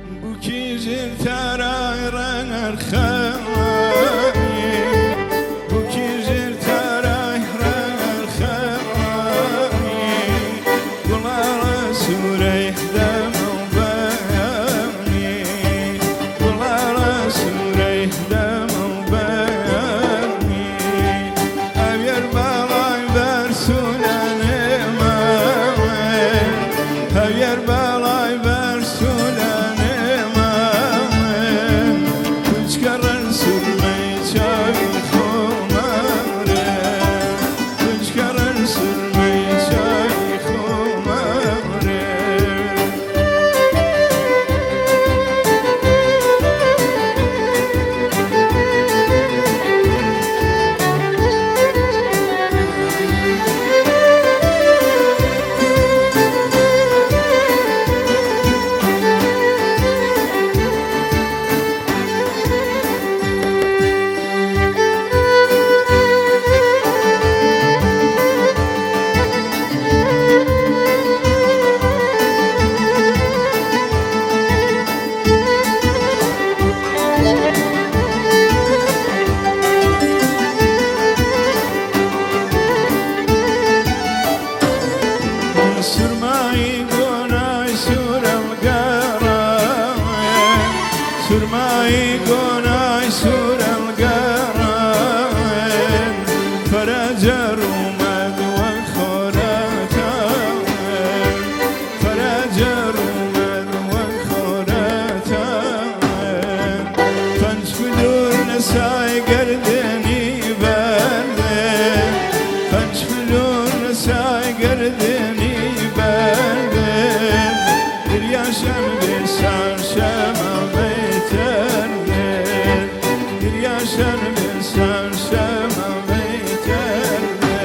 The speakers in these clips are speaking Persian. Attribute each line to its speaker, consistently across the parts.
Speaker 1: بوکی زیر ترای رنگ خواهی بوکی زیر ترای رنگ خواهی گلار سوره دم و بانی گلار سوره دم و بانی اویر بالای بر سولانه من اویر بالای بر سولانه سرمای گنای سورم گران فرجر اومد و خورتم فرجر اومد و خورتم پنج فلور نسای گردنی برده پنج فلور نسای گردنی برده دریاشم بسر شما Yaşar bir sarşama beyterde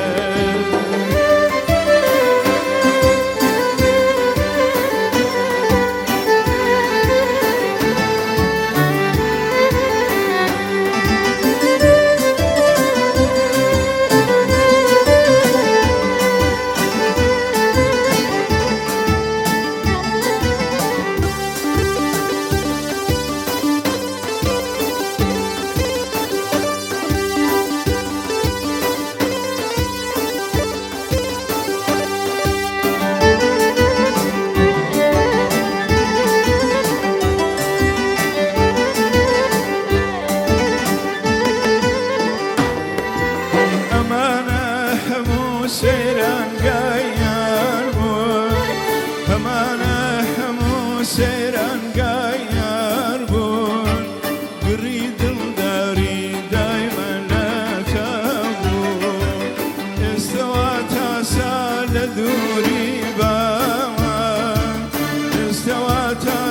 Speaker 1: سيران قاير بون همانا همو سيران قاير بون قريد الداري دايما لا تبون استوات سال ذوري بابا استوات